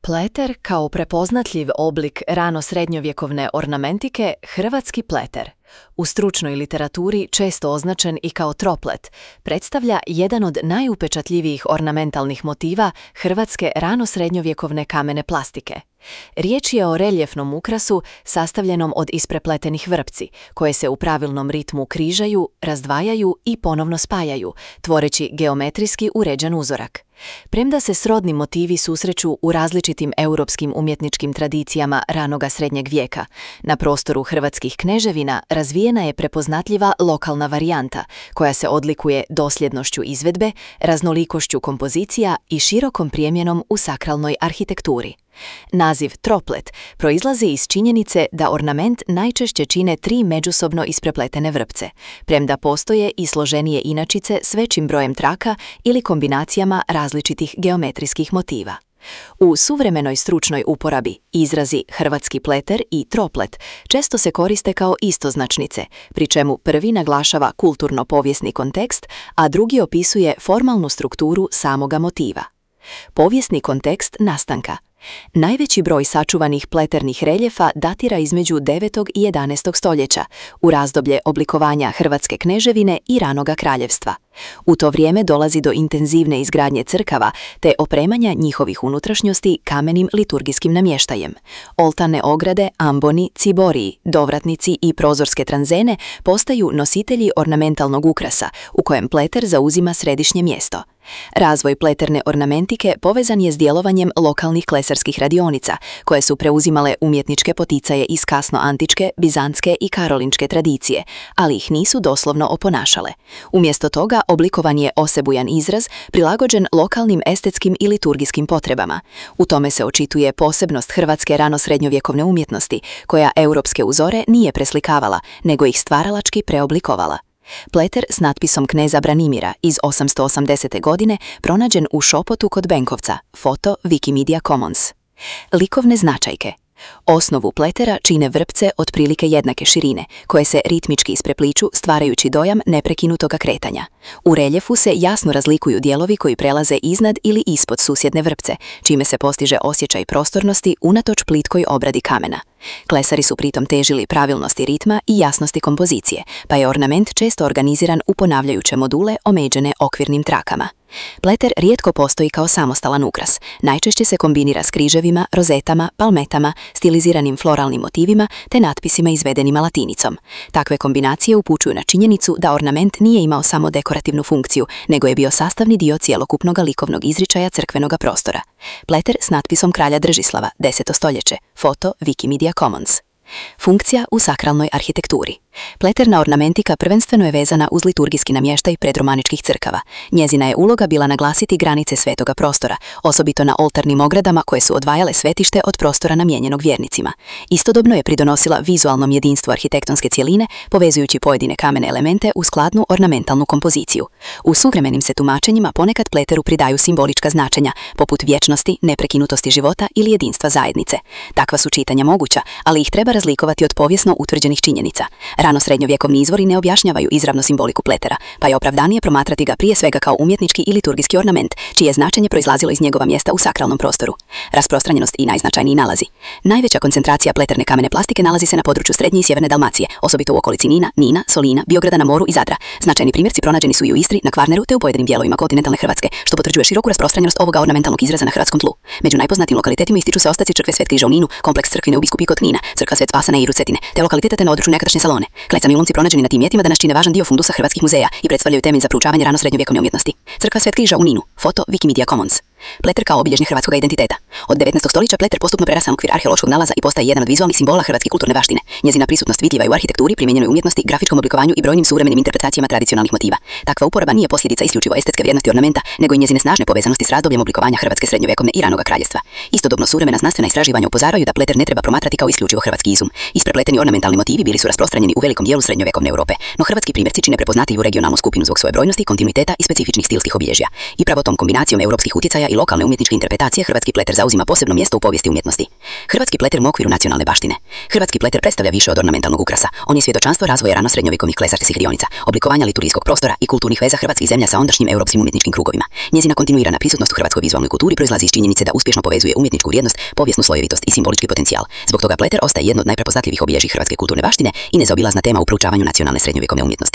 Pleter kao prepoznatljiv oblik rano-srednjovjekovne ornamentike, hrvatski pleter, u stručnoj literaturi često označen i kao troplet, predstavlja jedan od najupečatljivijih ornamentalnih motiva hrvatske rano-srednjovjekovne kamene plastike. Riječ je o reljefnom ukrasu sastavljenom od isprepletenih vrpci, koje se u pravilnom ritmu križaju, razdvajaju i ponovno spajaju, tvoreći geometrijski uređen uzorak. Premda se srodni motivi susreću u različitim europskim umjetničkim tradicijama ranoga srednjeg vijeka, na prostoru hrvatskih kneževina razvijena je prepoznatljiva lokalna varijanta, koja se odlikuje dosljednošću izvedbe, raznolikošću kompozicija i širokom primjenom u sakralnoj arhitekturi. Naziv troplet proizlazi iz činjenice da ornament najčešće čine 3 međusobno isprepletene vrpce, premda postoje i složenije inačice s većim brojem traka ili kombinacijama različitih geometrijskih motiva. U suvremenoj stručnoj uporabi izrazi hrvatski pleter i troplet često se koriste kao istoznačnice, pri čemu prvi naglašava kulturno-povijesni kontekst, a drugi opisuje formalnu strukturu samoga motiva. Povijesni kontekst nastanka. Najveći broj sačuvanih pleternih reljefa datira između 9. i 11. stoljeća, u razdoblje oblikovanja Hrvatske kneževine i ranoga kraljevstva. U to vrijeme dolazi do intenzivne izgradnje crkava te opremanja njihovih unutrašnjosti kamenim liturgijskim namještajem. Oltarne ograde, amboni, ciboriji, dovratnici i prozorske tranzene postaju nositelji ornamentalnog ukrasa, u kojem pleter zauzima središnje mjesto. Razvoj pleterne ornamentike povezan je s djelovanjem lokalnih klesarskih radionica, koje su preuzimale umjetničke poticaje iz kasnoantičke, bizantske i karolinčke tradicije, ali ih nisu doslovno oponašale. Umjesto toga oblikovan je osebujan izraz prilagođen lokalnim estetskim i liturgijskim potrebama. U tome se očituje posebnost hrvatske rano-srednjovjekovne umjetnosti, koja europske uzore nije preslikavala, nego ih stvaralački preoblikovala. Pleter s natpisom kneza Branimira iz 880. godine pronađen u Šopotu kod Benkovca, foto Wikimedia Commons. Likovne značajke. Osnovu pletera čine vrpce otprilike jednake širine, koje se ritmički isprepliču stvarajući dojam neprekinutoga kretanja. U reljefu se jasno razlikuju dijelovi koji prelaze iznad ili ispod susjedne vrpce, čime se postiže osjećaj prostornosti unatoč plitkoj obradi kamena. Klesari su pritom težili pravilnosti ritma i jasnosti kompozicije, pa je ornament često organiziran u ponavljajuće module omeđene okvirnim trakama. Pleter rijetko postoji kao samostalan ukras, najčešće se kombinira s križevima, rozetama, palmetama, stiliziranim floralnim motivima te natpisima izvedenima latinicom. Takve kombinacije upućuju na činjenicu da ornament nije imao samo dekorativnu funkciju, nego je bio sastavni dio cjelokupnog likovnog izričaja crkvenog prostora. Pleter s natpisom kralja Držislava, 10. stoljeće, foto Wikimedia Commons. Funkcija u sakralnoj arhitekturi. Pleterna ornamentika prvenstveno je vezana uz liturgijski namještaj predromaničkih crkava. Njezina je uloga bila naglasiti granice svetoga prostora, osobito na oltarnim ogradama koje su odvajale svetište od prostora namijenjenog vjernicima. Istodobno je pridonosila vizualnom jedinstvu arhitektonske cjeline, povezujući pojedine kamene elemente u skladnu ornamentalnu kompoziciju. U suvremenim se tumačenjima ponekad pleteru pridaju simbolička značenja, poput vječnosti, neprekinutosti života ili jedinstva zajednice. Takva su čitanja moguća, ali ih treba razlikovati od povijesno utvrđenih činjenica. Rano-srednjovjekovni izvori ne objašnjavaju izravno simboliku pletera, pa je opravdanije promatrati ga prije svega kao umjetnički i liturgijski ornament, čije značenje proizlazilo iz njegova mjesta u sakralnom prostoru. Rasprostranjenost i najznačajniji nalazi. Najveća koncentracija pleterne kamene plastike nalazi se na području srednje i sjeverne Dalmacije, osobito u okolici Nina, Nina, Solina, Biograda na moru i Zadra. Značajni primjerci pronađeni su i u Istri, na Kvarneru te u pojedinim dijelovima kontinentalne Hrvatske, što potvrđuje široku rasprostranjenost ovoga ornamentalnog izraza na hrvatskom tlu. Među najpoznatijim lokalitetima ističu se ostaci crkve Svet križa u Ninu, kompleks crkvine u Biskupiji kod Knina, crkva Svet Spasa na Iru Cetine, te lokaliteta te na odručju nekadašnje Salone. Klecani ulomci pronađeni na tim mjestima danas čine važan dio fundusa hrvatskih muzeja i predstavljaju temelj za proučavanje rano-srednjovjekovne umjetnosti. Crkva Svet križa u Ninu, foto Wikimedia Commons. Pleter kao obilježje hrvatskog identiteta. Od 19. stoljeća pleter postupno prerasta okvir arheološkog nalaza i postaje jedan od vizualnih simbola hrvatske kulturne baštine. Njezina prisutnost vidljiva je u arhitekturi, primjenjenoj umjetnosti, grafičkom oblikovanju i brojnim suvremenim interpretacijama tradicionalnih motiva. Takva uporaba nije posljedica isključivo estetske vrijednosti ornamenta, nego i njezine snažne povezanosti s razdobljem oblikovanja hrvatske srednjovjekovne i ranoga kraljevstva. Istodobno suvremena znanstvena istraživanja upozoravaju da pleter ne treba promatrati kao isključivo hrvatski izum. Isprepleteni ornamentalni motivi bili su rasprostranjeni u velikom dijelu srednjovjekovne Europe, no hrvatski primjerci čine prepoznatljivu regionalnu skupinu zbog svoje brojnosti, kontinuiteta i specifičnih stilskih obilježja. I pravo tom kombinacijom europskih utjecaja i lokalne umjetničke interpretacije hrvatski pleter zauzima zauzima posebno mjesto u povijesti umjetnosti. Hrvatski pleter u okviru nacionalne baštine. Hrvatski pleter predstavlja više od ornamentalnog ukrasa. On je svjedočanstvo razvoja rano-srednjovjekovnih klesarskih radionica, oblikovanja liturgijskog prostora i kulturnih veza hrvatskih zemlja sa ondašnjim europskim umjetničkim krugovima. Njezina kontinuirana prisutnost u hrvatskoj vizualnoj kulturi proizlazi iz činjenice da uspješno povezuje umjetničku vrijednost, povijesnu slojevitost i simbolički potencijal. Zbog toga pleter ostaje jedno od najprepoznatljivijih obilježij hrvatske kulturne baštine i nezaobilazna tema u proučavanju nacionalne srednjovjekovne umjetnosti.